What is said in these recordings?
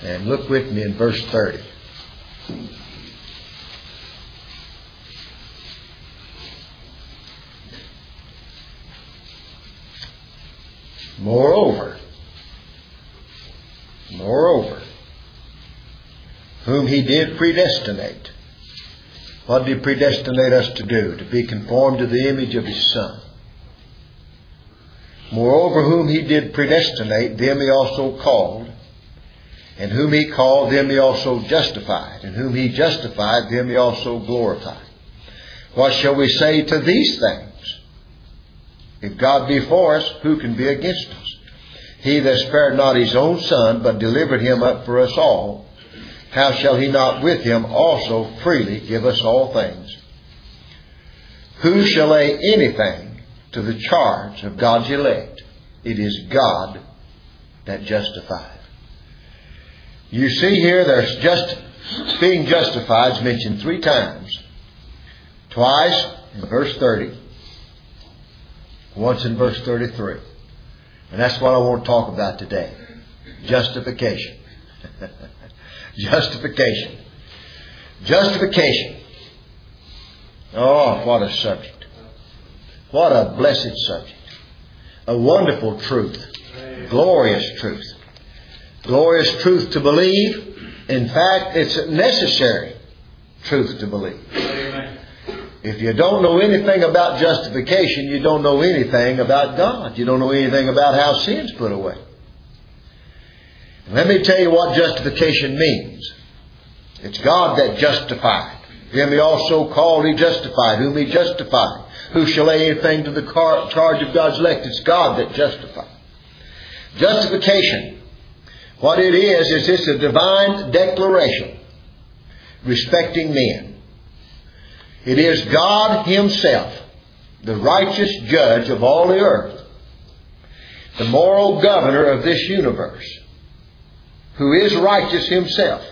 And look with me in verse 30. Moreover, whom He did predestinate. What did He predestinate us to do? To be conformed to the image of His Son. Moreover, whom He did predestinate, them He also called. And whom He called, them He also justified. And whom He justified, them He also glorified. What shall we say to these things? If God be for us, who can be against us? He that spared not His own Son, but delivered Him up for us all, how shall He not with Him also freely give us all things? Who shall lay anything to the charge of God's elect? It is God that justifies. You see here, there's just being justified is mentioned 3 times. Twice in verse 30. Once in verse 33. And that's what I want to talk about today. Justification. Justification. Justification. Oh, what a subject. What a blessed subject. A wonderful truth. Glorious truth. Glorious truth to believe. In fact, it's a necessary truth to believe. If you don't know anything about justification, you don't know anything about God. You don't know anything about how sin's put away. Let me tell you what justification means. It's God that justified. Him He also called, He justified. Whom He justified. Who shall lay anything to the charge of God's elect? It's God that justified. Justification. What it is it's a divine declaration respecting men. It is God Himself, the righteous judge of all the earth, the moral governor of this universe, who is righteous Himself.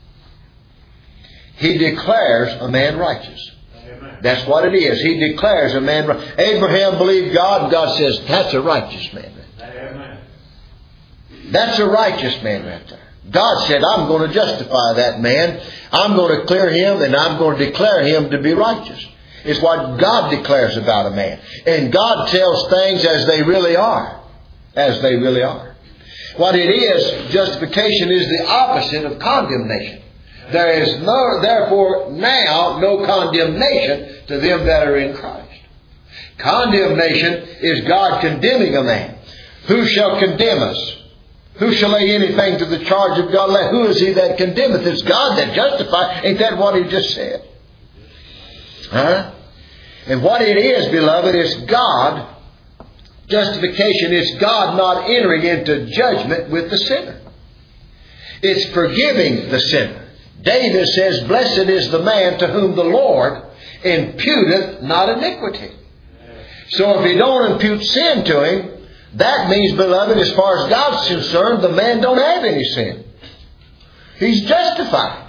He declares a man righteous. Amen. That's what it is. He declares a man righteous. Abraham believed God, and God says, that's a righteous man. Amen. That's a righteous man right there. God said, I'm going to justify that man. I'm going to clear him and I'm going to declare him to be righteous. It's what God declares about a man. And God tells things as they really are. As they really are. What it is, justification is the opposite of condemnation. There is therefore now no condemnation to them that are in Christ. Condemnation is God condemning a man. Who shall condemn us? Who shall lay anything to the charge of God? Who is He that condemneth? It's God that justifies. Ain't that what He just said? Huh? And what it is, beloved, is God. Justification is God not entering into judgment with the sinner. It's forgiving the sinner. David says, blessed is the man to whom the Lord imputeth not iniquity. So if He don't impute sin to him, that means, beloved, as far as God's concerned, the man don't have any sin. He's justified.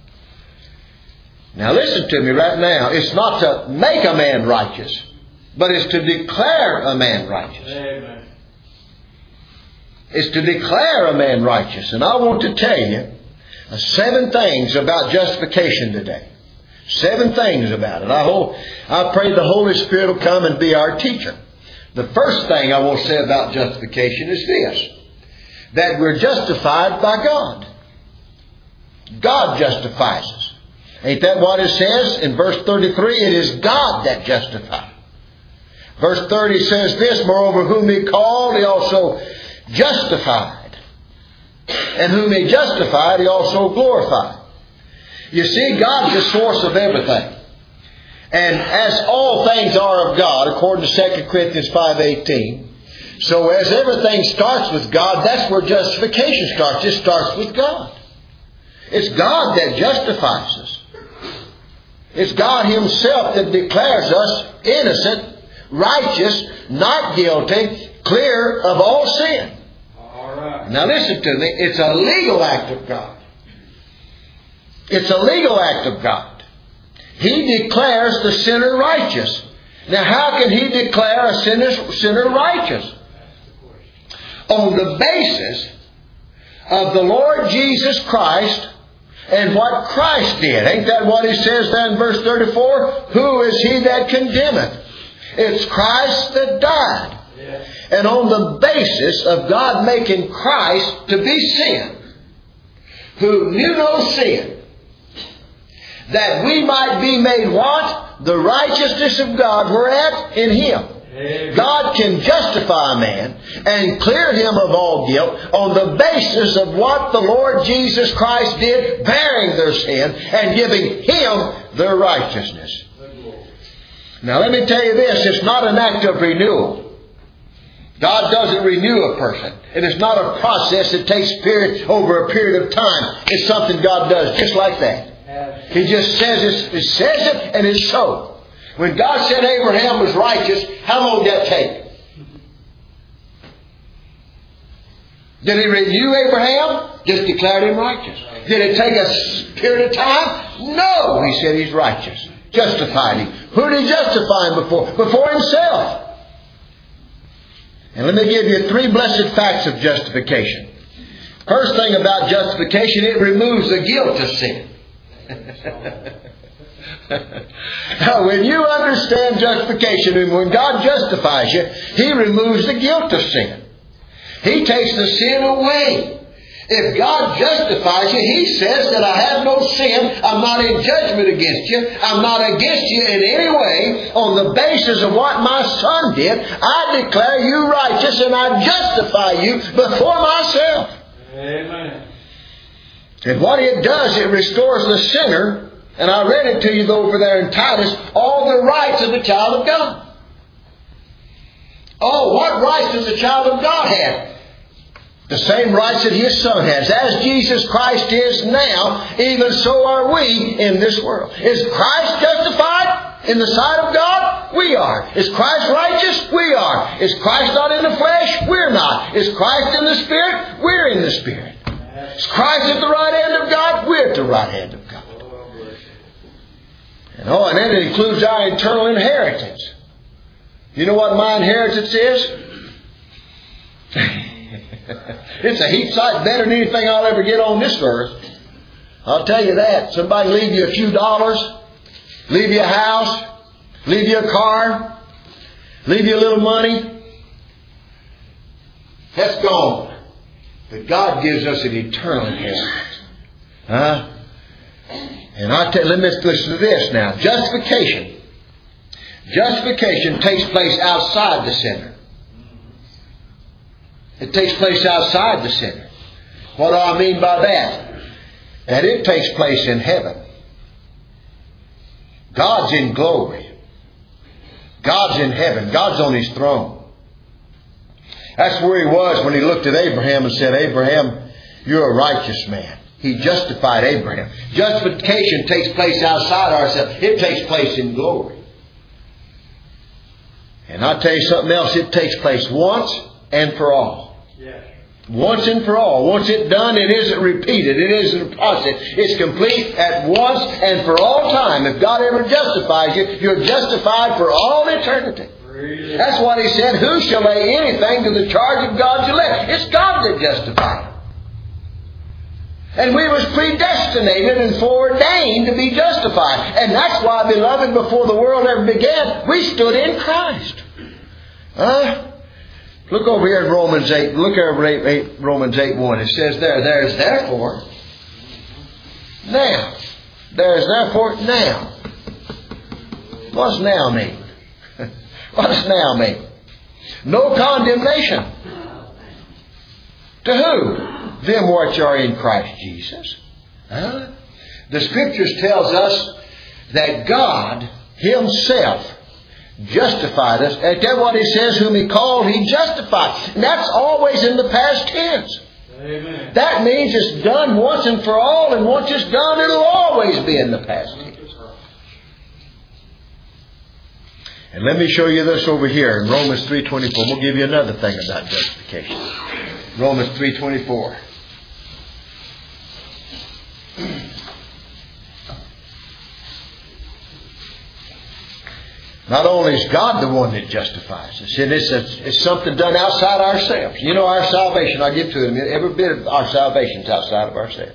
Now listen to me right now. It's not to make a man righteous, but it's to declare a man righteous. Amen. It's to declare a man righteous. And I want to tell you 7 things about justification today. 7 things about it. I pray the Holy Spirit will come and be our teacher. The first thing I want to say about justification is this. That we're justified by God. God justifies us. Ain't that what it says in verse 33? It is God that justifies. Verse 30 says this, moreover, whom He called, He also justified. And whom He justified, He also glorified. You see, God's the source of everything. And as all things are of God, according to 2 Corinthians 5:18, so as everything starts with God, that's where justification starts. It starts with God. It's God that justifies us. It's God Himself that declares us innocent, righteous, not guilty, clear of all sin. All right. Now listen to me. It's a legal act of God. It's a legal act of God. He declares the sinner righteous. Now how can He declare a sinner righteous? On the basis of the Lord Jesus Christ and what Christ did. Ain't that what he says there in verse 34? Who is he that condemneth? It's Christ that died. And on the basis of God making Christ to be sin, who knew no sin, that we might be made what? The righteousness of God whereat? In Him. Amen. God can justify a man and clear him of all guilt on the basis of what the Lord Jesus Christ did, bearing their sin and giving Him their righteousness. Now let me tell you this, it's not an act of renewal. God doesn't renew a person. It is not a process that takes over a period of time. It's something God does just like that. He just says it and it's so. When God said Abraham was righteous, how long did that take? Did He renew Abraham? Just declared him righteous. Did it take a period of time? No. He said he's righteous. Justified him. Who did He justify him before? Before Himself. And let me give you 3 blessed facts of justification. First thing about justification, it removes the guilt of sin. Now, when you understand justification, and when God justifies you, He removes the guilt of sin. He takes the sin away. If God justifies you, He says that I have no sin. I'm not in judgment against you. I'm not against you in any way. On the basis of what my Son did, I declare you righteous and I justify you before myself. Amen. And what it does, it restores the sinner. And I read it to you over there in Titus, all the rights of the child of God. Oh, what rights does the child of God have? The same rights that His Son has. As Jesus Christ is now, even so are we in this world. Is Christ justified in the sight of God? We are. Is Christ righteous? We are. Is Christ not in the flesh? We're not. Is Christ in the Spirit? We're in the Spirit. Is Christ at the right hand of God? We're at the right hand of God. And then it includes our eternal inheritance. You know what my inheritance is? It's a heap sight better than anything I'll ever get on this earth. I'll tell you that. Somebody leave you a few dollars, leave you a house, leave you a car, leave you a little money. That's gone. But God gives us an eternal inheritance. And let me listen to this now. Justification takes place outside the sinner. It takes place outside the sinner. What do I mean by that? That it takes place in heaven. God's in glory. God's in heaven. God's on His throne. That's where He was when He looked at Abraham and said, Abraham, you're a righteous man. He justified Abraham. Justification takes place outside ourselves. It takes place in glory. And I'll tell you something else. It takes place once and for all. Yes. Once and for all. Once it's done, it isn't repeated. It isn't a process. It's complete at once and for all time. If God ever justifies you, you're justified for all eternity. That's what He said. Who shall lay anything to the charge of God's elect? It's God that justifies. And we was predestinated and foreordained to be justified. And that's why, beloved, before the world ever began, we stood in Christ. Look over here at Romans 8. Look over at Romans 8:1. It says there is therefore now. There is therefore now. What does now mean? What does now mean? No condemnation. To who? Them which are in Christ Jesus. The Scriptures tells us that God Himself justified us. And that's what He says, whom He called, He justified. And that's always in the past tense. Amen. That means it's done once and for all, and once it's done, it'll always be in the past tense. And let me show you this over here in Romans 3:24. We'll give you another thing about justification. Romans 3:24. Not only is God the one that justifies us, and it's something done outside ourselves. You know, our salvation, I'll get to it in a minute, every bit of our salvation is outside of ourselves.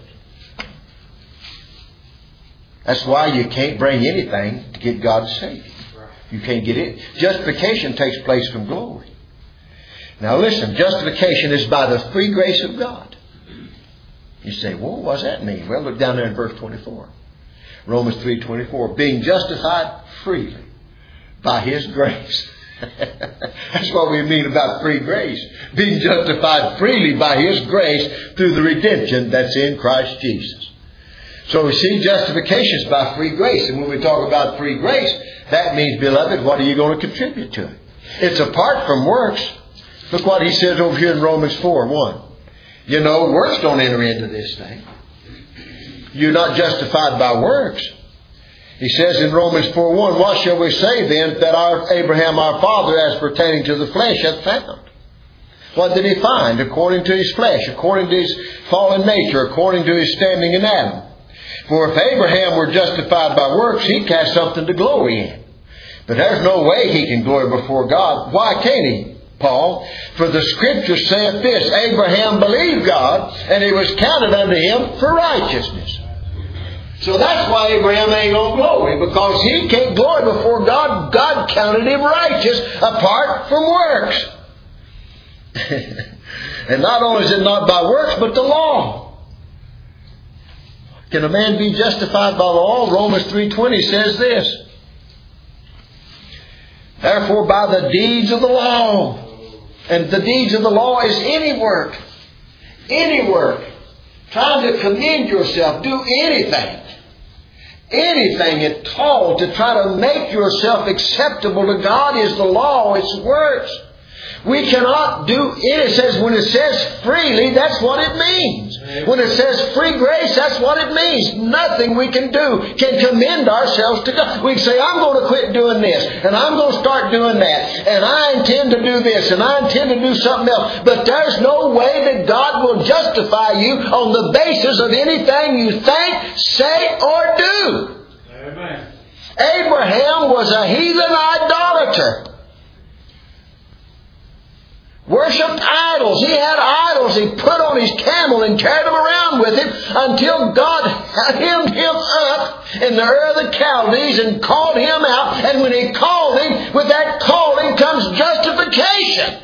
That's why you can't bring anything to get God to save you. You can't get it. Justification takes place from glory. Now listen, justification is by the free grace of God. You say, well, what does that mean? Well, look down there in verse 24. Romans 3:24. Being justified freely by His grace. That's what we mean about free grace. Being justified freely by His grace through the redemption that's in Christ Jesus. So we see justification is by free grace. And when we talk about free grace, that means, beloved, what are you going to contribute to it? It's apart from works. Look what he says over here in Romans 4:1. You know, works don't enter into this thing. You're not justified by works. He says in Romans 4:1, what shall we say then that our Abraham our father as pertaining to the flesh hath found? What did he find? According to his flesh, according to his fallen nature, according to his standing in Adam. For if Abraham were justified by works, he'd have something to glory in. But there's no way he can glory before God. Why can't he, Paul? For the Scripture saith this, Abraham believed God, and it was counted unto him for righteousness. So that's why Abraham ain't going to glory, because he can't glory before God. God counted him righteous apart from works. And not only is it not by works, but the law. Can a man be justified by the law? Romans 3:20 says this. Therefore, by the deeds of the law. And the deeds of the law is any work. Any work. Trying to commend yourself. Do anything. Anything at all to try to make yourself acceptable to God is the law. It's works. We cannot do it. It says, when it says freely, that's what it means. When it says free grace, that's what it means. Nothing we can do can commend ourselves to God. We can say, I'm going to quit doing this, and I'm going to start doing that, and I intend to do this, and I intend to do something else. But there's no way that God will justify you on the basis of anything you think, say, or do. Amen. Abraham was a heathen idolater. Worshipped idols. He had idols he put on his camel and carried them around with him until God hemmed him up in the Ur of the Chaldees and called him out. And when He called him, with that calling comes justification.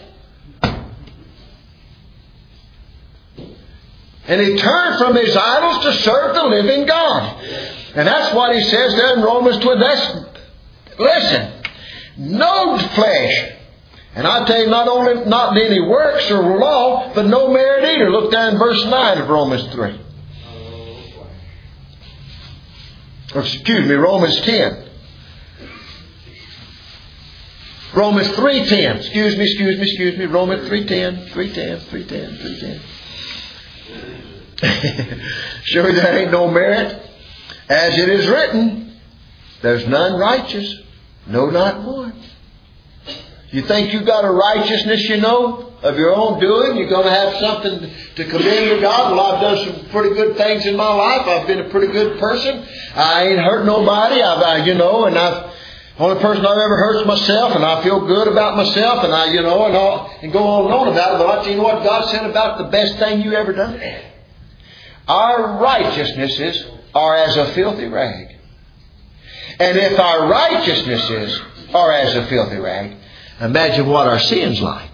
And he turned from his idols to serve the living God. And that's what he says there in Romans 12. Listen, no flesh. And I tell you, not any works or law, but no merit either. Look there in verse 9 of Romans 3. Romans 10. Romans 3:10. Excuse me. Romans 3:10. Sure, there ain't no merit. As it is written, there's none righteous, no, not one. You think you got a righteousness, of your own doing? You're going to have something to commend to God? Well, I've done some pretty good things in my life. I've been a pretty good person. I ain't hurt nobody. And only person I've ever hurt is myself, and I feel good about myself, and and go on and on about it. But I tell you what God said about the best thing you ever done. Our righteousnesses are as a filthy rag. And if our righteousnesses are as a filthy rag, imagine what our sin's like.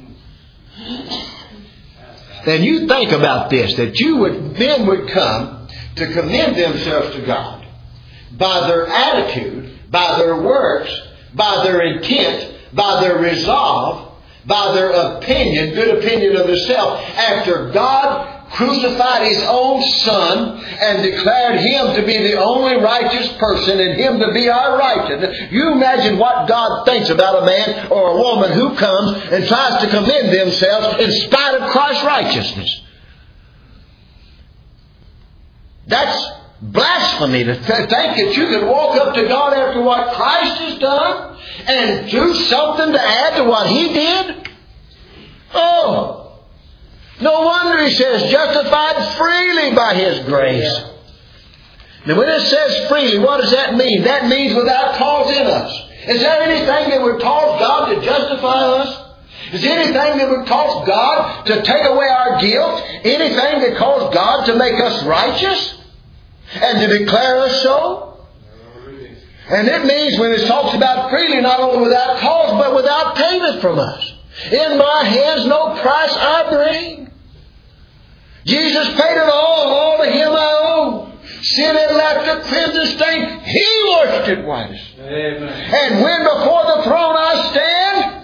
Then you think about this, that men would come to commend themselves to God by their attitude, by their works, by their intent, by their resolve, by their opinion, good opinion of themselves, after God crucified His own Son and declared Him to be the only righteous person and Him to be our righteousness. You imagine what God thinks about a man or a woman who comes and tries to commend themselves in spite of Christ's righteousness. That's blasphemy to think that you could walk up to God after what Christ has done and do something to add to what He did. Oh! No wonder He says, justified freely by His grace. Now when it says freely, what does that mean? That means without cause in us. Is there anything that would cause God to justify us? Is there anything that would cause God to take away our guilt? Anything that caused God to make us righteous? And to declare us so? And it means when it talks about freely, not only without cause, but without payment from us. In my hands no price I bring. Jesus paid it all to Him I owe. Sin and laughter, crimson stain, He washed it whitest. Amen. And when before the throne I stand,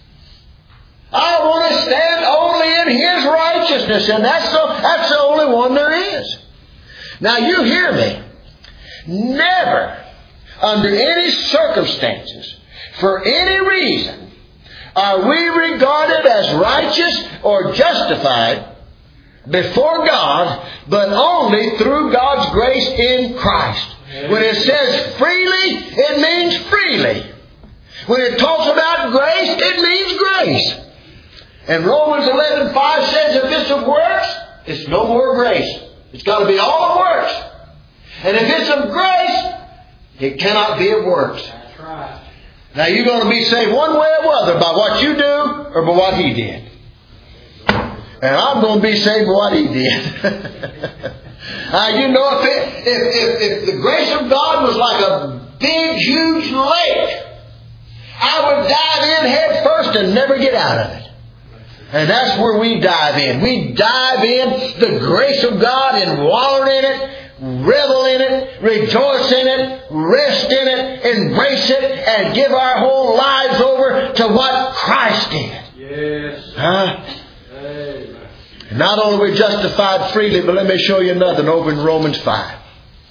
I want to stand only in His righteousness. And that's the only one there is. Now you hear me. Never, under any circumstances, for any reason, are we regarded as righteous or justified before God, but only through God's grace in Christ. When it says freely, it means freely. When it talks about grace, it means grace. And Romans 11:5 says if it's of works, it's no more grace. It's got to be all of works. And if it's of grace, it cannot be of works. That's right. Now you're going to be saved one way or other by what you do or by what He did. And I'm going to be saved by what He did. You know, if the grace of God was like a big, huge lake, I would dive in head first and never get out of it. And that's where we dive in. We dive in the grace of God and wallow in it, revel in it, rejoice in it, rest in it, embrace it, and give our whole lives over to what Christ did. Yes. Amen. Not only are we justified freely, but let me show you another over in Romans 5.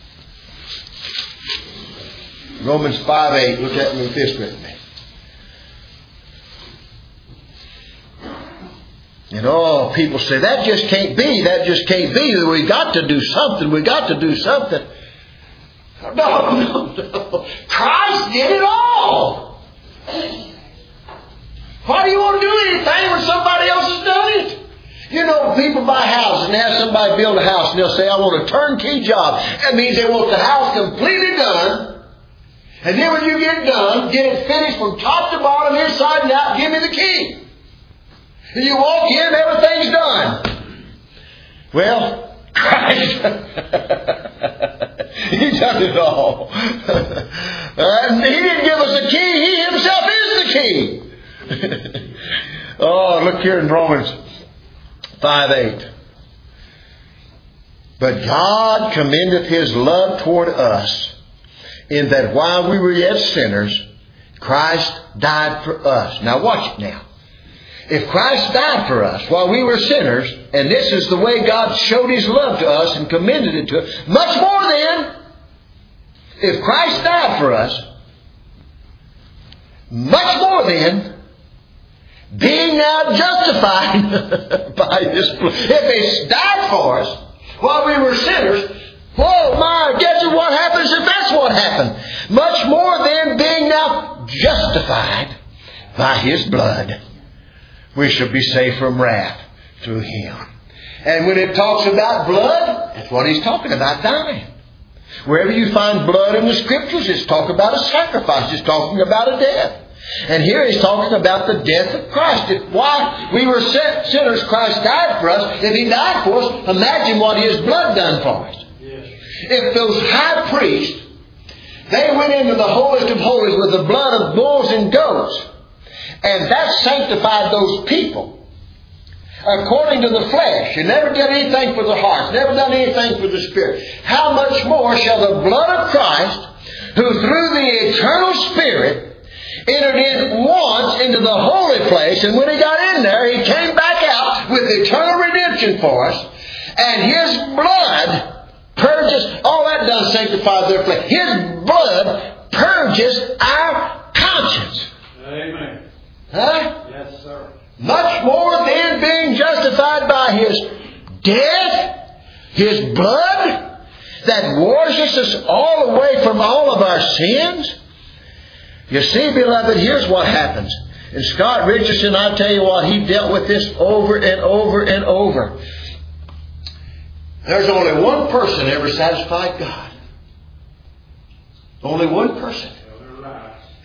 Romans 5:8. Look at me with this with me. And oh, people say, that just can't be. That just can't be. We got to do something. We got to do something. No. Christ did it all. Why do you want to do anything when somebody else has done it? You know, people buy houses and have somebody build a house and they'll say, I want a turnkey job. That means they want the house completely done. And then when you get done, get it finished from top to bottom, inside and out, give me the key. And you walk in, everything's done. Well, Christ, He done it all. And He didn't give us a key. He Himself is the key. Oh, look here in Romans 5:8. But God commendeth His love toward us, in that while we were yet sinners, Christ died for us. Now watch it now. If Christ died for us while we were sinners, and this is the way God showed His love to us and commended it to us, much more then, if Christ died for us, much more then, being now justified by His blood. If He died for us while we were sinners, whoa, my, guess what happens if that's what happened? Much more then, being now justified by His blood, we shall be saved from wrath through Him. And when it talks about blood, that's what He's talking about, dying. Wherever you find blood in the Scriptures, it's talking about a sacrifice. It's talking about a death. And here He's talking about the death of Christ. If while we were sinners, Christ died for us. If He died for us, imagine what His blood done for us. Yes. If those high priests, they went into the holiest of holies with the blood of bulls and goats, and that sanctified those people according to the flesh, and never did anything for the heart, never done anything for the spirit, how much more shall the blood of Christ, who through the eternal Spirit entered in once into the holy place, and when He got in there, He came back out with eternal redemption for us, and His blood purges, all that done sanctified their flesh. His blood purges our conscience. Amen. Huh? Yes, sir. Much more than being justified by His death, His blood, that washes us all away from all of our sins. You see, beloved, here's what happens. And Scott Richardson, I tell you what, he dealt with this over and over and over. There's only one person ever satisfied God. Only one person.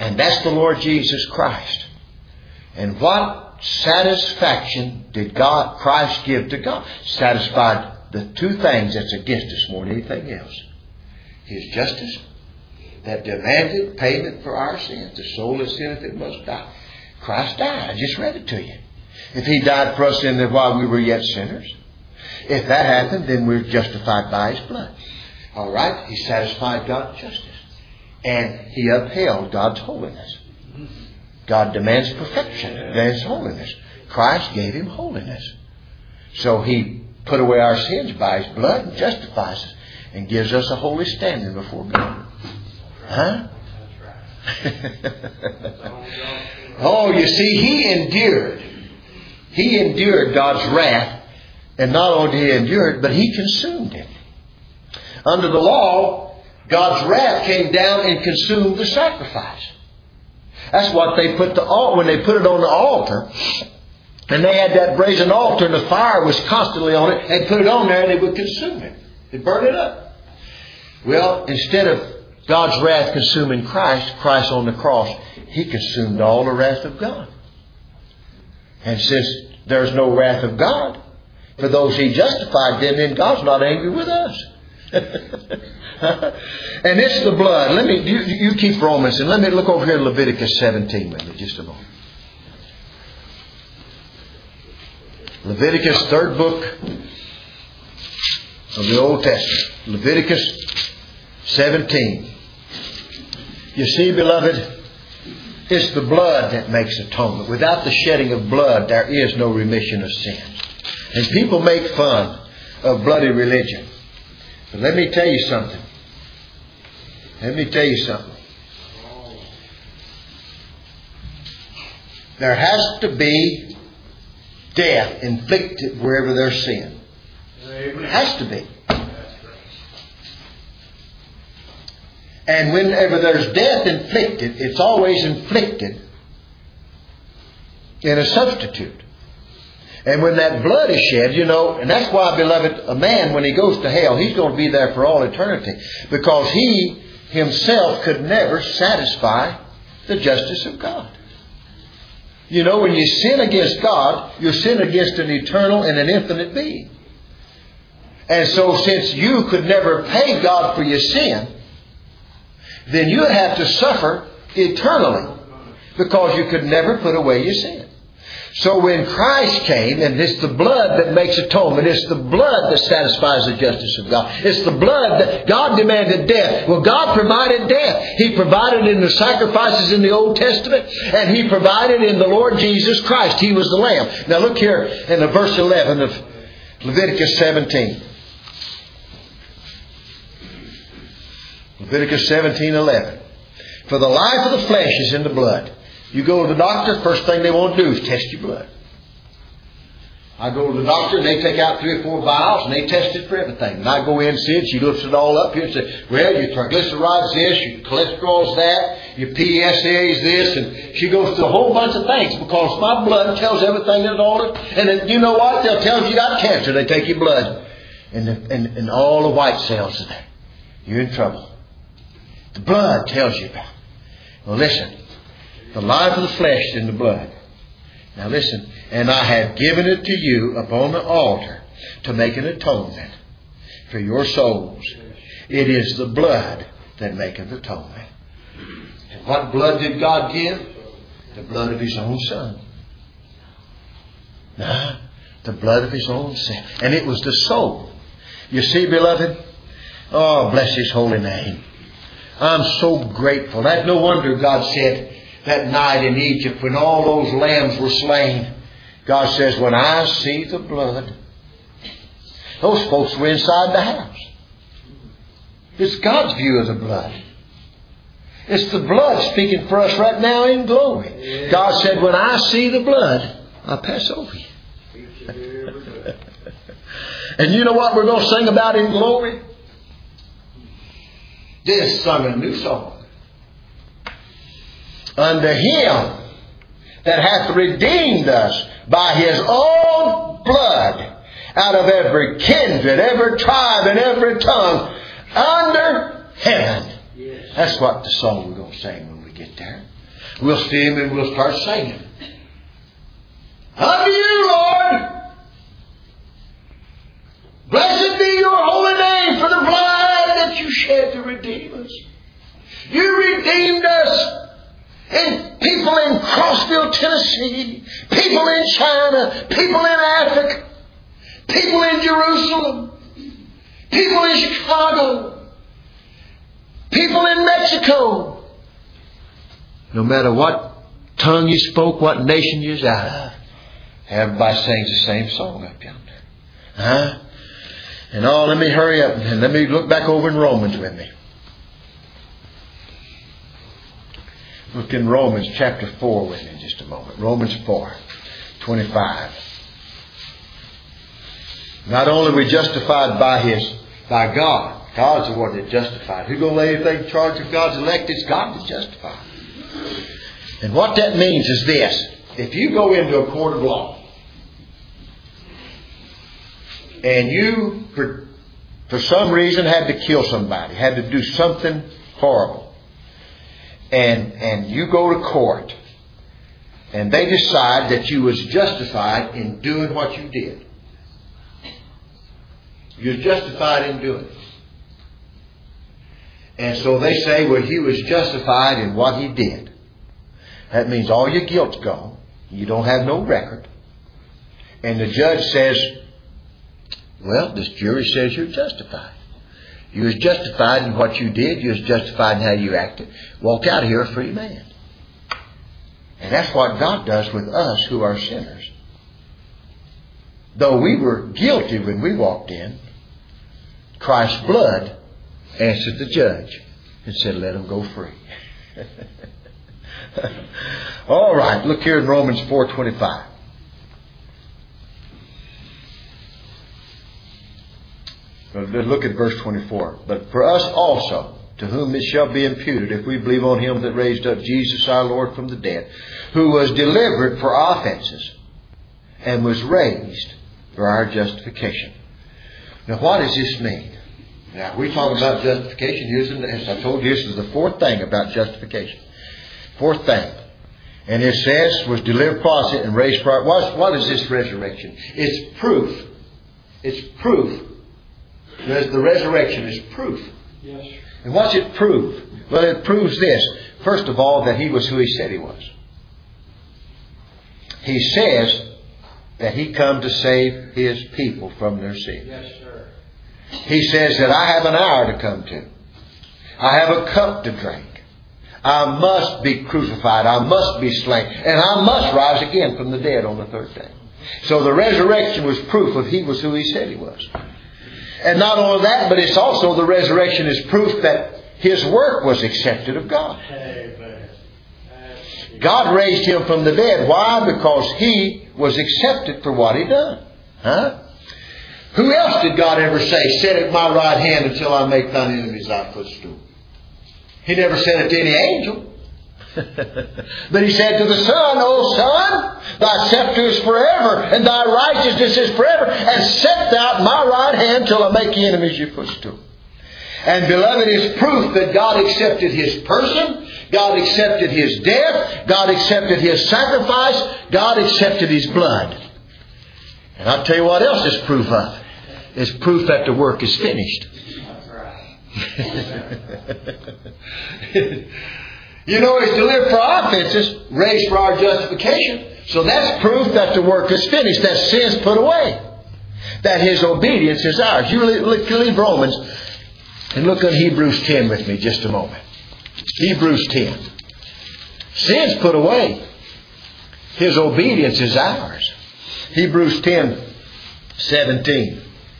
And that's the Lord Jesus Christ. And what satisfaction did Christ give to God? Satisfied the two things that's against us more than anything else. His justice that demanded payment for our sins. The soul that sinneth, it must die. Christ died. I just read it to you. If He died for us in there while we were yet sinners, if that happened, then we're justified by His blood. All right? He satisfied God's justice. And He upheld God's holiness. God demands perfection. Demands holiness. Christ gave Him holiness. So He put away our sins by His blood and justifies us and gives us a holy standing before God. Huh? Oh, you see, He endured. He endured God's wrath. And not only did He endure it, but He consumed it. Under the law, God's wrath came down and consumed the sacrifice. That's what they put when they put it on the altar. And they had that brazen altar and the fire was constantly on it. They'd put it on there and they would consume it. They'd burn it up. Well, instead of God's wrath consuming Christ on the cross, He consumed all the wrath of God. And since there's no wrath of God for those He justified, then God's not angry with us. And it's the blood. You keep Romans, and let me look over here to Leviticus 17 with me just a moment. Leviticus, third book of the Old Testament. Leviticus 17. You see, beloved, it's the blood that makes atonement. Without the shedding of blood, there is no remission of sins. And people make fun of bloody religion. But let me tell you something. There has to be death inflicted wherever there's sin. It has to be. And whenever there's death inflicted, it's always inflicted in a substitute. And when that blood is shed, and that's why, beloved, a man, when he goes to hell, he's going to be there for all eternity. Because he himself could never satisfy the justice of God. When you sin against God, you're sinning against an eternal and an infinite being. And so since you could never pay God for your sin, then you have to suffer eternally because you could never put away your sin. So when Christ came, and it's the blood that makes atonement, it's the blood that satisfies the justice of God. It's the blood that God demanded death. Well, God provided death. He provided in the sacrifices in the Old Testament, and He provided in the Lord Jesus Christ. He was the Lamb. Now look here in the verse 11 of Leviticus 17. Leviticus 17:11. For the life of the flesh is in the blood. You go to the doctor, first thing they want to do is test your blood. I go to the doctor and they take out 3 or 4 vials and they test it for everything. And I go in and see it. She lifts it all up here and says, well, your triglycerides this, your cholesterol's that, your PSA is this. And she goes through a whole bunch of things because my blood tells everything that's on it. And then, you know what? They'll tell you got cancer. They take your blood. And all the white cells are there. You're in trouble. The blood tells you about it. Well, listen. The life of the flesh is in the blood. Now listen. And I have given it to you upon the altar to make an atonement for your souls. It is the blood that maketh atonement. And what blood did God give? The blood of His own Son. The blood of His own Son. And it was the soul. You see, beloved? Oh, bless His holy name. I'm so grateful. That's no wonder God said that night in Egypt when all those lambs were slain, God says, when I see the blood. Those folks were inside the house. It's God's view of the blood. It's the blood speaking for us right now in glory. God said, when I see the blood, I'll pass over you. And you know what we're going to sing about in glory? Just sung a new song. Unto Him that hath redeemed us by His own blood out of every kindred, every tribe, and every tongue under heaven. Yes. That's what the song we're going to sing when we get there. We'll see Him and we'll start singing. Unto you, Lord. Blessed be your holy name for the blood that you shed to redeem us. You redeemed us. And people in Crossville, Tennessee, people in China, people in Africa, people in Jerusalem, people in Chicago, people in Mexico. No matter what tongue you spoke, what nation you was out of, everybody sings the same song up yonder. Huh? And let me hurry up and let me look back over in Romans with me. Look in Romans chapter 4 with me in just a moment. Romans 4:25. Not only are we justified by God. God's the one that justified. Who's going to lay anything in charge of God's elect? It's God that justifies. And what that means is this. If you go into a court of law and you, for some reason, had to kill somebody, had to do something horrible, and you go to court, and they decide that you was justified in doing what you did. You're justified in doing it. And so they say, well, he was justified in what he did. That means all your guilt's gone. You don't have no record. And the judge says, well, this jury says you're justified. You was justified in what you did. You was justified in how you acted. Walk out of here a free man. And that's what God does with us who are sinners. Though we were guilty when we walked in, Christ's blood answered the judge and said, let him go free. All right, look here in Romans 4:25. Look at verse 24. But for us also, to whom it shall be imputed, if we believe on Him that raised up Jesus our Lord from the dead, who was delivered for our offenses and was raised for our justification. Now, what does this mean? Now, we talk about justification. As I told you, this is the fourth thing about justification. Fourth thing. And it says, was delivered for us and raised for our... What is this resurrection? It's proof. It's proof. The resurrection is proof. Yes. And what's it prove? Well, it proves this. First of all, that He was who He said He was. He says that He come to save His people from their sins. Yes, sir. He says that I have an hour to come to. I have a cup to drink. I must be crucified. I must be slain. And I must rise again from the dead on the third day. So the resurrection was proof of He was who He said He was. And not only that, but it's also the resurrection is proof that His work was accepted of God. Amen. God raised Him from the dead. Why? Because He was accepted for what He done. Huh? Who else did God ever say, sit at my right hand until I make thine enemies thy footstool? He never said it to any angel. But He said to the Son, O Son, thy scepter is forever, and thy righteousness is forever, and set thou at my right hand till I make your enemies your footstool. And beloved, is proof that God accepted His person, God accepted His death, God accepted His sacrifice, God accepted His blood. And I'll tell you what else is proof of. It's proof that the work is finished. That's right. You know, He's delivered for our offenses, raised for our justification. So that's proof that the work is finished, that sin's put away, that His obedience is ours. You leave Romans and look at Hebrews 10 with me just a moment. Hebrews 10. Sin's put away. His obedience is ours. Hebrews 10:17.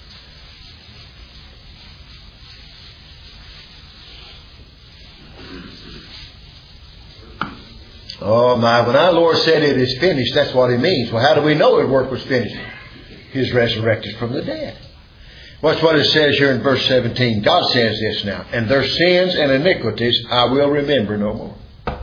Oh my, when our Lord said it is finished, that's what He means. Well, how do we know His work was finished? He was resurrected from the dead. Watch what it says here in verse 17. God says this now. And their sins and iniquities I will remember no more.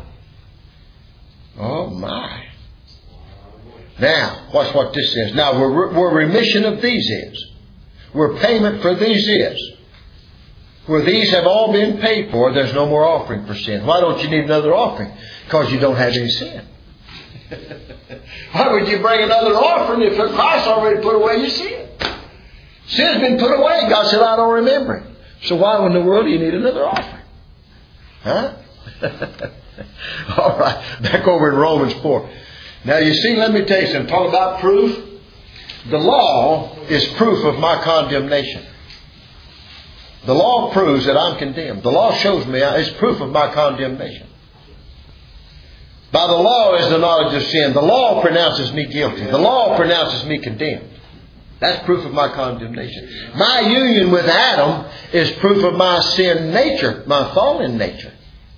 Oh my. Now, watch what this says. Now, where remission of these is, where payment for these is, Where these have all been paid for, there's no more offering for sin. Why don't you need another offering? Because you don't have any sin. Why would you bring another offering if Christ already put away your sin? Sin's been put away. God said, I don't remember it. So why in the world do you need another offering? Huh? All right. Back over in Romans 4. Now you see, let me tell you something. Talk about proof. The law is proof of my condemnation. The law proves that I'm condemned. The law shows me it's proof of my condemnation. By the law is the knowledge of sin. The law pronounces me guilty. The law pronounces me condemned. That's proof of my condemnation. My union with Adam is proof of my sin nature, my fallen nature.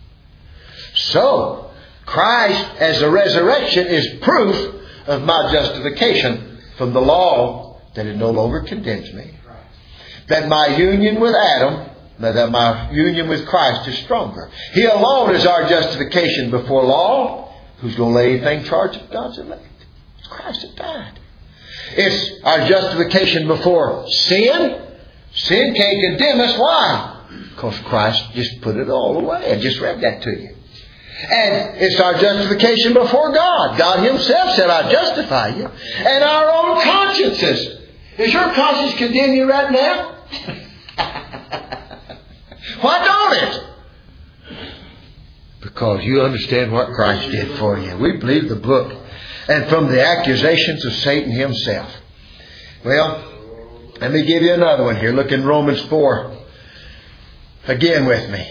So, Christ as a resurrection is proof of my justification from the law that it no longer condemns me. That my union with Adam, that my union with Christ is stronger. He alone is our justification before law. Who's going to lay anything charge of God's elect? It's Christ that died. It's our justification before sin. Sin can't condemn us. Why? Because Christ just put it all away. I just read that to you. And it's our justification before God. God Himself said, I justify you. And our own consciences. Does your conscience condemn you right now? Why don't it? Because you understand what Christ did for you. We believe the book. And from the accusations of Satan himself. Well, let me give you another one here. Look in Romans 4. Again with me.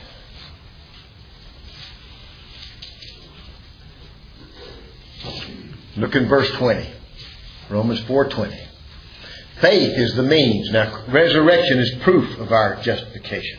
Look in verse 20. Romans 4:20. Faith is the means. Now, resurrection is proof of our justification.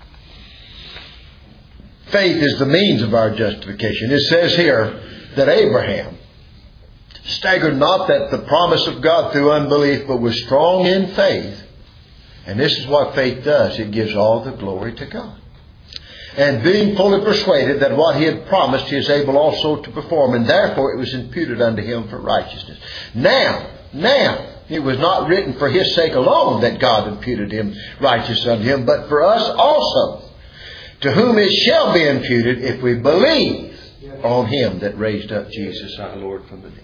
Faith is the means of our justification. It says here that Abraham staggered not at the promise of God through unbelief, but was strong in faith. And this is what faith does. It gives all the glory to God. And being fully persuaded that what He had promised He is able also to perform, and therefore it was imputed unto him for righteousness. Now, it was not written for his sake alone that God imputed him righteous unto him, but for us also, to whom it shall be imputed if we believe on Him that raised up Jesus our Lord from the dead.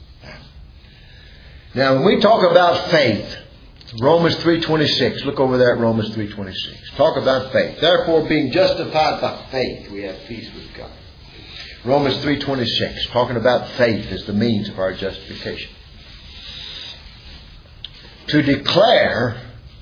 Now, when we talk about faith, Romans 3:26. Look over there at Romans 3:26. Talk about faith. Therefore, being justified by faith, we have peace with God. Romans 3:26. Talking about faith as the means of our justification. To declare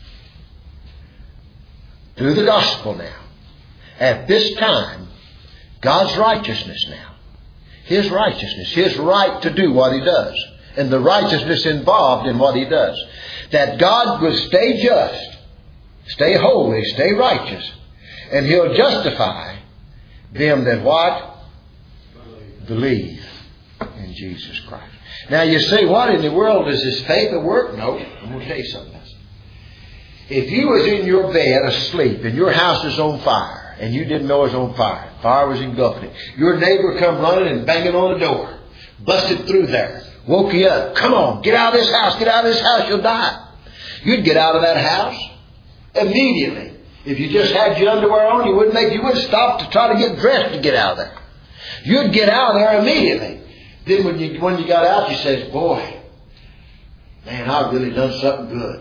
through the gospel now, at this time, God's righteousness now. His righteousness. His right to do what He does. And the righteousness involved in what He does. That God will stay just, stay holy, stay righteous. And He'll justify them that what? Believe in Jesus Christ. Now you say, what in the world is this faith at work? No, I'm going to tell you something else. If you was in your bed asleep and your house is on fire and you didn't know it was on fire, fire was engulfing it, your neighbor come running and banging on the door, busted through there, woke you up. Come on, get out of this house, get out of this house, you'll die. You'd get out of that house immediately. If you just had your underwear on, you wouldn't stop to try to get dressed to get out of there. You'd get out of there immediately. Then when you got out, you said, boy, man, I've really done something good.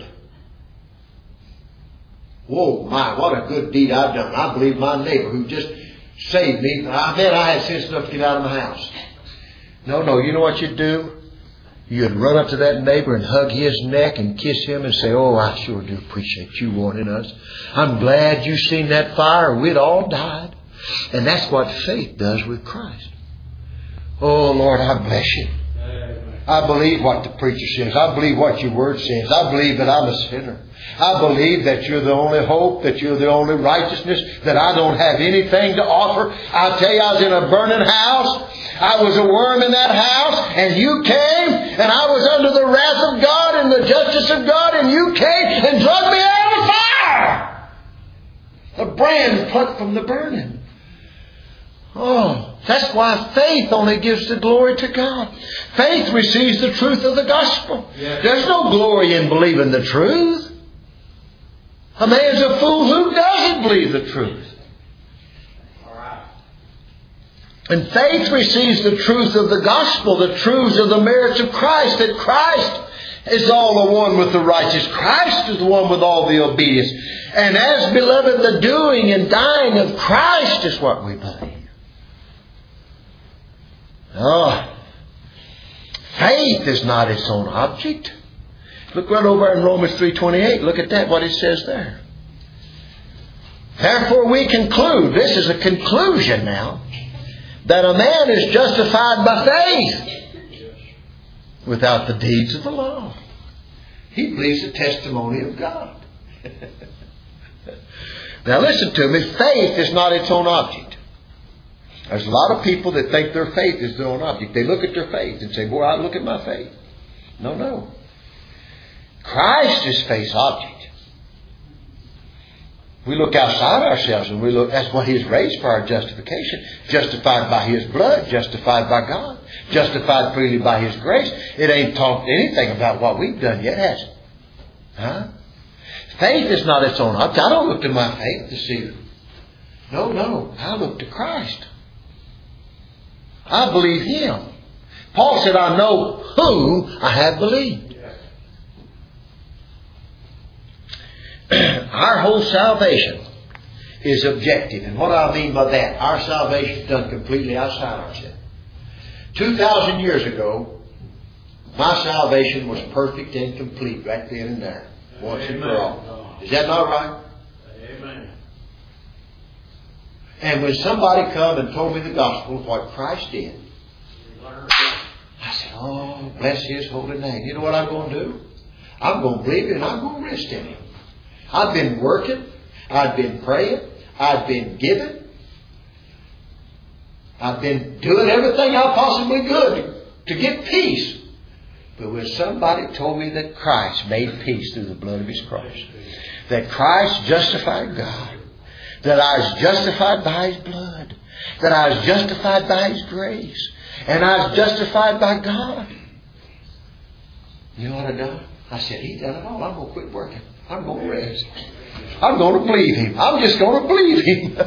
Whoa, my, what a good deed I've done. I believe my neighbor who just saved me, I had sense enough to get out of my house. No, you know what you'd do? You'd run up to that neighbor and hug his neck and kiss him and say, oh, I sure do appreciate you warning us. I'm glad you seen that fire. We'd all died. And that's what faith does with Christ. Oh, Lord, I bless you. I believe what the preacher says. I believe what your word says. I believe that I'm a sinner. I believe that you're the only hope, that you're the only righteousness, that I don't have anything to offer. I tell you, I was in a burning house. I was a worm in that house, and you came, and I was under the wrath of God and the justice of God, and you came and drug me out of the fire. The brand plucked from the burning. Oh, that's why faith only gives the glory to God. Faith receives the truth of the gospel. There's no glory in believing the truth. A man's a fool who doesn't believe the truth. And faith receives the truth of the gospel, the truths of the merits of Christ, that Christ is all the one with the righteous. Christ is the one with all the obedience. And as beloved, the doing and dying of Christ is what we believe. Oh, faith is not its own object. Look right over in Romans 3:28. Look at that, what it says there. Therefore we conclude, this is a conclusion now, that a man is justified by faith without the deeds of the law. He believes the testimony of God. Now listen to me. Faith is not its own object. There's a lot of people that think their faith is their own object. They look at their faith and say, boy, I look at my faith. No. Christ is faith's object. We look outside ourselves and we look, that's what He's raised for our justification. Justified by His blood, justified by God, justified freely by His grace. It ain't talked anything about what we've done yet, has it? Huh? Faith is not its own object. I don't look to my faith to see. No. I look to Christ. I believe Him. Paul said, I know whom I have believed. Our whole salvation is objective. And what I mean by that, our salvation is done completely outside ourselves. 2,000 years ago, my salvation was perfect and complete right then and there. Once and for all. Is that not right? Amen. And when somebody come and told me the gospel of what Christ did, I said, oh, bless His holy name. You know what I'm going to do? I'm going to believe it and I'm going to rest in Him. I've been working. I've been praying. I've been giving. I've been doing everything I possibly could to get peace. But when somebody told me that Christ made peace through the blood of His cross, that Christ justified God, that I was justified by His blood, that I was justified by His grace, and I was justified by God, you know what I done? I said, He done it all. I'm going to quit working. I'm going to rest. I'm going to believe Him. I'm just going to believe Him.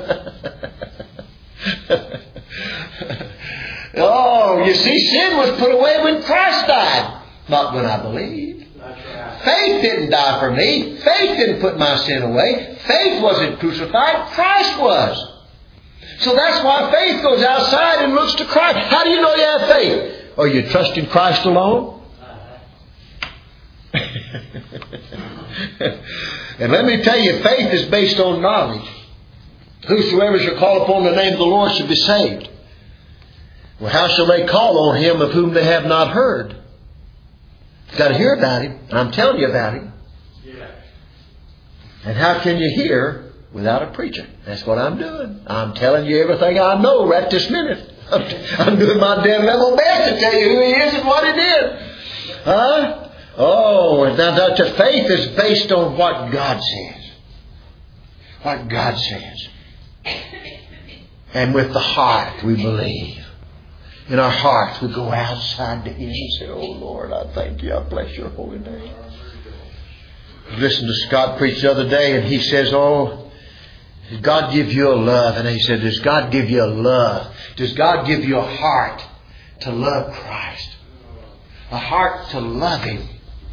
Oh, you see, sin was put away when Christ died, not when I believed. Right. Faith didn't die for me. Faith didn't put my sin away. Faith wasn't crucified. Christ was. So that's why faith goes outside and looks to Christ. How do you know you have faith? Are you trusting Christ alone? And let me tell you, faith is based on knowledge. Whosoever shall call upon the name of the Lord shall be saved. Well, how shall they call on Him of whom they have not heard? You've got to hear about Him. And I'm telling you about Him. Yeah. And how can you hear without a preacher? That's what I'm doing. I'm telling you everything I know right this minute. I'm doing my damn level best to tell you who He is and what He did. Huh? Oh, and now the faith is based on what God says. What God says. And with the heart we believe. In our hearts we go outside to Him and say, oh Lord, I thank You. I bless Your holy name. I listened to Scott preach the other day and he says, oh, does God give you a love? And he said, does God give you a love? Does God give you a heart to love Christ? A heart to love Him.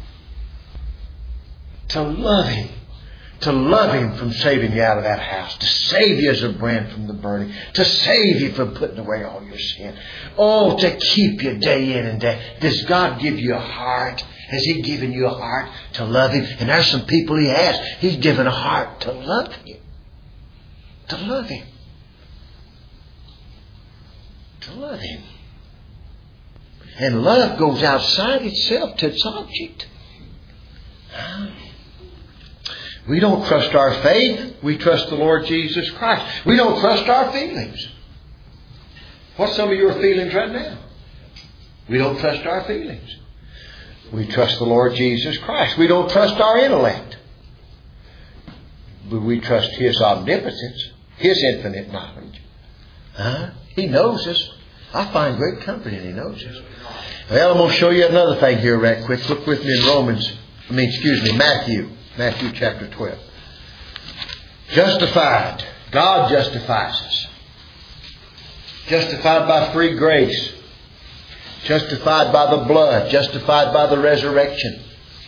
To love Him. To love Him from saving you out of that house. To save you as a brand from the burning. To save you from putting away all your sin. Oh, to keep you day in and day. Does God give you a heart? Has He given you a heart to love Him? And there's some people He has. He's given a heart to love Him. To love Him. To love Him. And love goes outside itself to its object. We don't trust our faith. We trust the Lord Jesus Christ. We don't trust our feelings. What's some of your feelings right now? We don't trust our feelings. We trust the Lord Jesus Christ. We don't trust our intellect. But we trust His omnipotence, His infinite knowledge. He knows us. I find great comfort in He knows us. Well, I'm going to show you another thing here right quick. Look with me in Matthew chapter 12. Justified. God justifies us. Justified by free grace. Justified by the blood. Justified by the resurrection.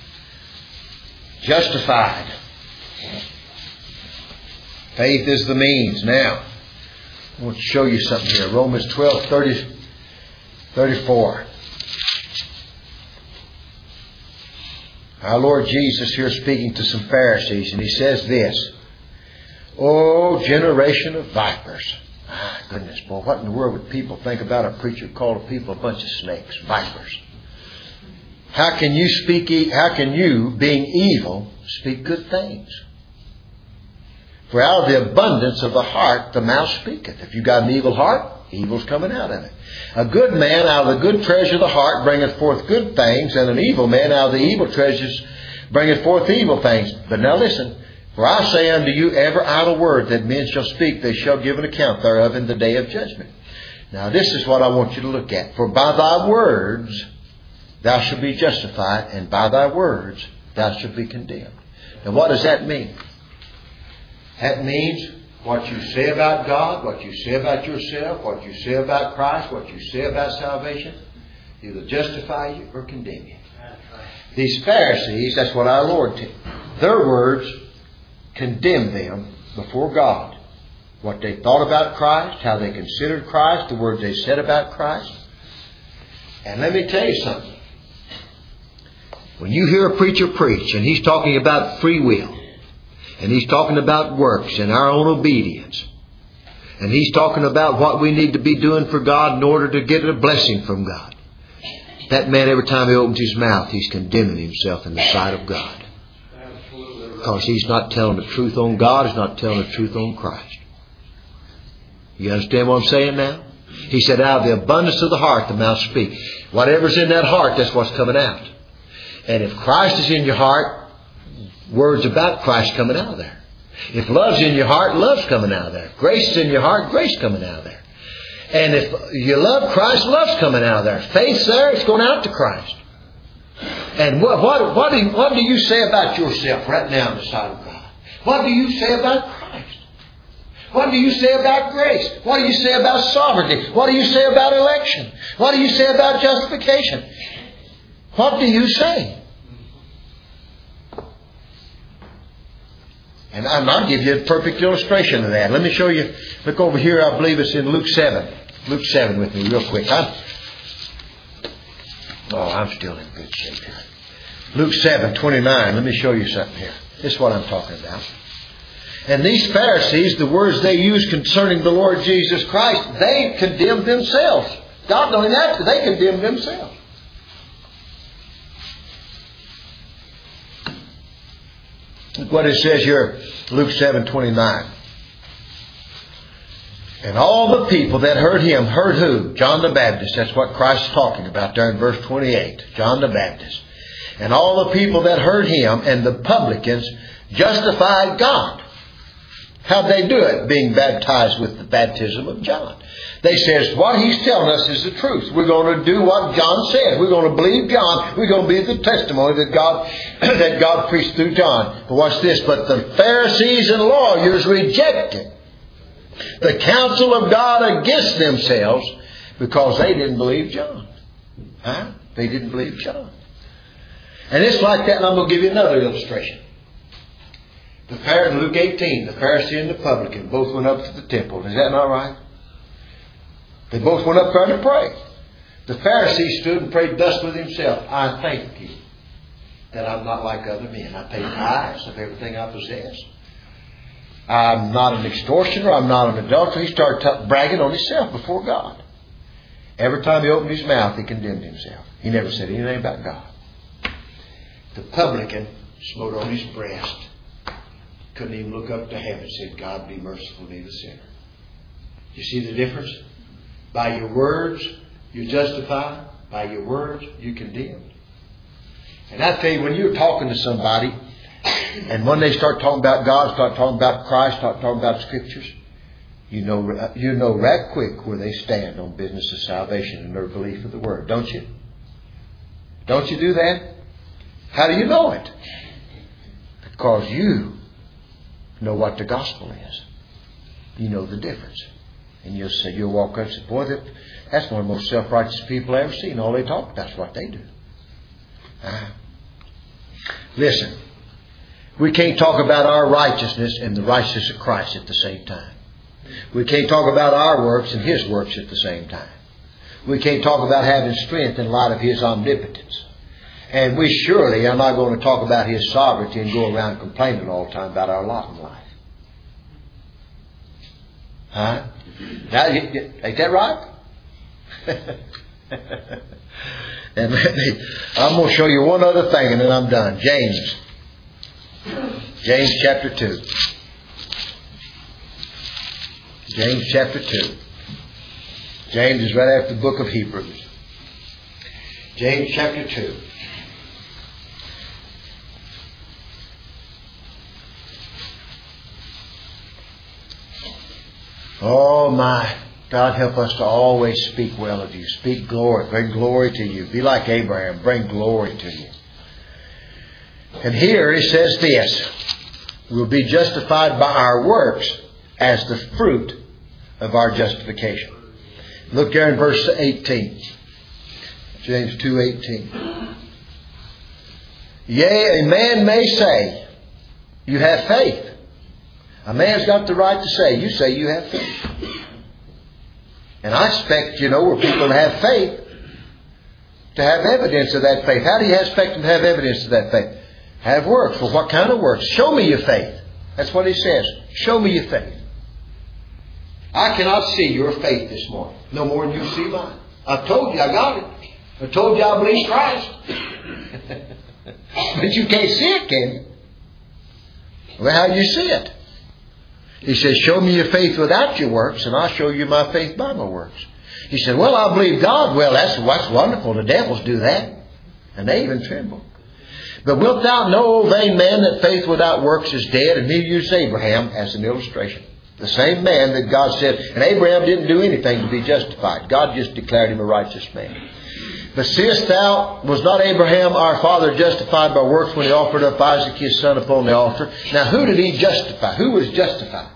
Justified. Faith is the means. Now, I want to show you something here. Romans 12:34. Our Lord Jesus here speaking to some Pharisees, and He says this. Oh, generation of vipers. My goodness, boy, what in the world would people think about a preacher called a people a bunch of snakes, vipers? How can you, being evil, speak good things? For out of the abundance of the heart, the mouth speaketh. If you got an evil heart, evil's coming out of it. A good man out of the good treasure of the heart bringeth forth good things, and an evil man out of the evil treasures bringeth forth evil things. But now listen, for I say unto you, every idle word that men shall speak, they shall give an account thereof in the day of judgment. Now this is what I want you to look at. For by thy words thou shalt be justified, and by thy words thou shalt be condemned. Now what does that mean? That means what you say about God, what you say about yourself, what you say about Christ, what you say about salvation, either justify you or condemn you. These Pharisees, that's what our Lord did. Their words condemned them before God. What they thought about Christ, how they considered Christ, the words they said about Christ. And let me tell you something. When you hear a preacher preach and he's talking about free will, and he's talking about works and our own obedience, and he's talking about what we need to be doing for God in order to get a blessing from God, that man, every time he opens his mouth, he's condemning himself in the sight of God. Because he's not telling the truth on God, he's not telling the truth on Christ. You understand what I'm saying now? He said, out of the abundance of the heart, the mouth speaks. Whatever's in that heart, that's what's coming out. And if Christ is in your heart, words about Christ coming out of there. If love's in your heart, love's coming out of there. Grace is in your heart, grace coming out of there. And if you love Christ, love's coming out of there. Faith's there, it's going out to Christ. And what do you say about yourself right now in the sight of God? What do you say about Christ? What do you say about grace? What do you say about sovereignty? What do you say about election? What do you say about justification? What do you say? And I'll give you a perfect illustration of that. Let me show you. Look over here. I believe it's in Luke 7. Luke 7 with me real quick. I'm still in good shape here. Luke 7:29. Let me show you something here. This is what I'm talking about. And these Pharisees, the words they used concerning the Lord Jesus Christ, they condemned themselves. God knowing that, they condemned themselves. Look what it says here, Luke 7:29. And all the people that heard him, heard who? John the Baptist. That's what Christ is talking about there in verse 28. John the Baptist. And all the people that heard him and the publicans justified God. How'd they do it? Being baptized with the baptism of John. They says, what he's telling us is the truth. We're going to do what John said. We're going to believe John. We're going to be the testimony that God preached through John. But watch this. But the Pharisees and lawyers rejected the counsel of God against themselves because they didn't believe John. Huh? They didn't believe John. And it's like that, and I'm going to give you another illustration. In Luke 18, the Pharisee and the publican both went up to the temple. Is that not right? They both went up there to pray. The Pharisee stood and prayed thus with himself. I thank you that I'm not like other men. I pay tithes of everything I possess. I'm not an extortioner. I'm not an adulterer. He started bragging on himself before God. Every time he opened his mouth, he condemned himself. He never said anything about God. The publican smote on his breast. Couldn't even look up to heaven and said, God be merciful to me, the sinner. You see the difference? By your words, you justify. By your words, you condemn. And I tell you, when you're talking to somebody, and when they start talking about God, start talking about Christ, start talking about Scriptures, you know right quick where they stand on business of salvation and their belief of the Word, don't you? Don't you do that? How do you know it? Because you know what the gospel is. You know the difference. And you'll walk up and say, boy, that's one of the most self-righteous people I ever seen. All they talk about is what they do. Listen, we can't talk about our righteousness and the righteousness of Christ at the same time. We can't talk about our works and His works at the same time. We can't talk about having strength in light of His omnipotence. And we surely are not going to talk about His sovereignty and go around complaining all the time about our lot in life. Huh? Now, ain't that right? And I'm going to show you one other thing and then I'm done. James chapter 2. James chapter 2. James is right after the book of Hebrews. James chapter 2. Oh my, God help us to always speak well of you. Speak glory, bring glory to you. Be like Abraham, bring glory to you. And here he says this, we'll be justified by our works as the fruit of our justification. Look there in verse 18. James 2:18. Yea, a man may say, you have faith. A man's got the right to say, you have faith. And I expect, where people have faith, to have evidence of that faith. How do you expect them to have evidence of that faith? Have works. Well, what kind of works? Show me your faith. That's what he says. Show me your faith. I cannot see your faith this morning. No more than you see mine. I've told you I got it. I told you I believe Christ. But you can't see it, can you? Well, how do you see it? He says, show me your faith without your works, and I'll show you my faith by my works. He said, well, I believe God. Well, that's wonderful. The devils do that. And they even tremble. But wilt thou know, O vain man, that faith without works is dead? And he used Abraham as an illustration. The same man that God said, and Abraham didn't do anything to be justified. God just declared him a righteous man. But seest thou, was not Abraham our father justified by works when he offered up Isaac his son upon the altar? Now who did he justify? Who was justified?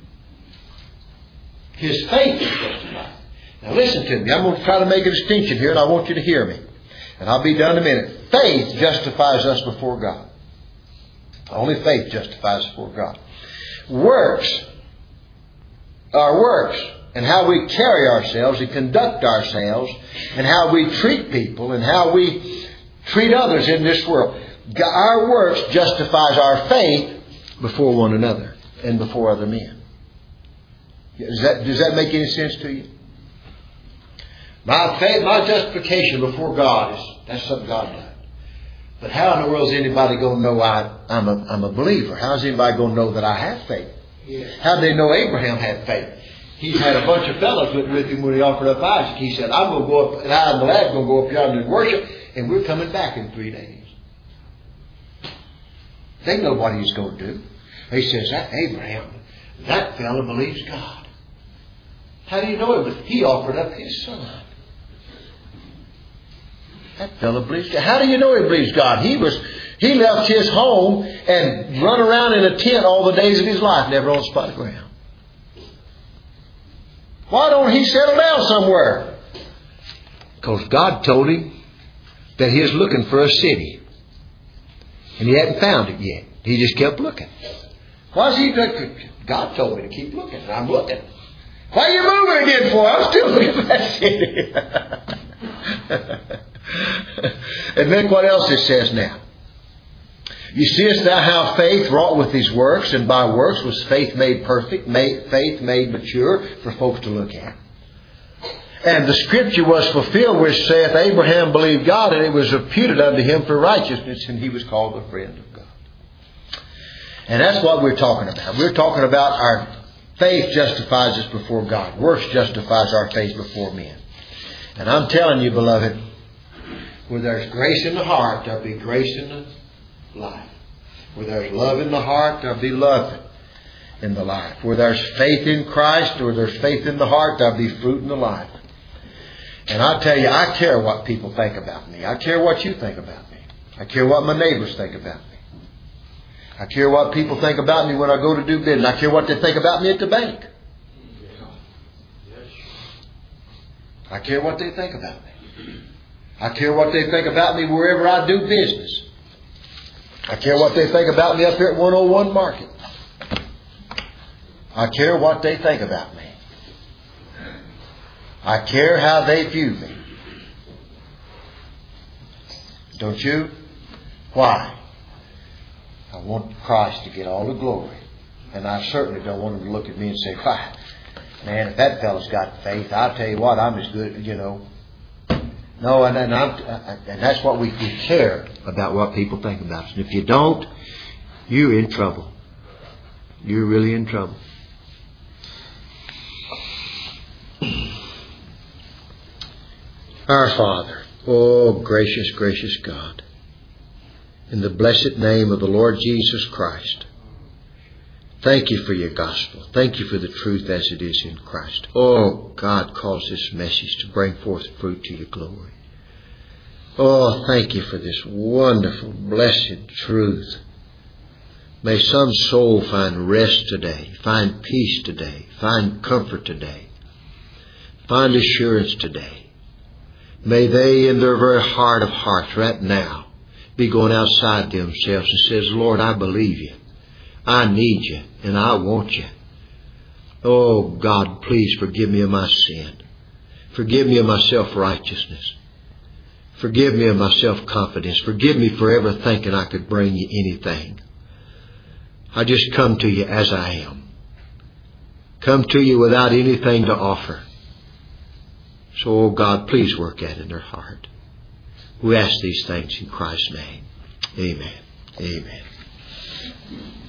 His faith was justified. Now listen to me. I'm going to try to make a distinction here and I want you to hear me. And I'll be done in a minute. Faith justifies us before God. Only faith justifies us before God. Works, our works, and how we carry ourselves and conduct ourselves and how we treat people and how we treat others in this world. Our works justifies our faith before one another and before other men. Does that make any sense to you? My faith, my justification before God that's something God does. But how in the world is anybody going to know I'm a believer? How is anybody going to know that I have faith? Yeah. How do they know Abraham had faith? He had a bunch of fellows with him when he offered up Isaac. He said, I'm going to go up, and I and the lad are going to go up yonder and worship, and we're coming back in 3 days. They know what he's going to do. He says, that Abraham, that fellow believes God. How do you know it? He offered up his son. That fellow believes God. How do you know he believes God? He left his home and run around in a tent all the days of his life, never on a spot of ground. Why don't he settle down somewhere? Because God told him that he was looking for a city. And he hadn't found it yet. He just kept looking. Why is he looking? God told me to keep looking, and I'm looking. Why are you moving again for? I'm still looking for that city. And then what else it says now? You seest thou how faith wrought with his works, and by works was faith made perfect, faith made mature for folks to look at. And the scripture was fulfilled which saith, Abraham believed God, and it was imputed unto him for righteousness, and he was called the friend of God. And that's what we're talking about. We're talking about our faith justifies us before God. Works justifies our faith before men. And I'm telling you, beloved, where there's grace in the heart, there'll be grace in the life. Where there's love in the heart, there'll be love in the life. Where there's faith in Christ, or there's faith in the heart, there'll be fruit in the life. And I tell you, I care what people think about me. I care what you think about me. I care what my neighbors think about me. I care what people think about me when I go to do business. I care what they think about me at the bank. I care what they think about me. I care what they think about me wherever I do business. I care what they think about me up here at 101 Market. I care what they think about me. I care how they view me. Don't you? Why? I want Christ to get all the glory. And I certainly don't want him to look at me and say, why, man, if that fellow's got faith, I'll tell you what, I'm as good, you know. No, and that's what we care about, what people think about us. And if you don't, you're in trouble. You're really in trouble. Our Father, oh gracious, gracious God, in the blessed name of the Lord Jesus Christ, thank you for your gospel. Thank you for the truth as it is in Christ. Oh, God, cause this message to bring forth fruit to your glory. Oh, thank you for this wonderful, blessed truth. May some soul find rest today, find peace today, find comfort today, find assurance today. May they in their very heart of hearts right now be going outside themselves and says, Lord, I believe you. I need you and I want you. Oh God, please forgive me of my sin. Forgive me of my self-righteousness. Forgive me of my self-confidence. Forgive me for ever thinking I could bring you anything. I just come to you as I am. Come to you without anything to offer. So, oh God, please work that in their heart. We ask these things in Christ's name. Amen. Amen.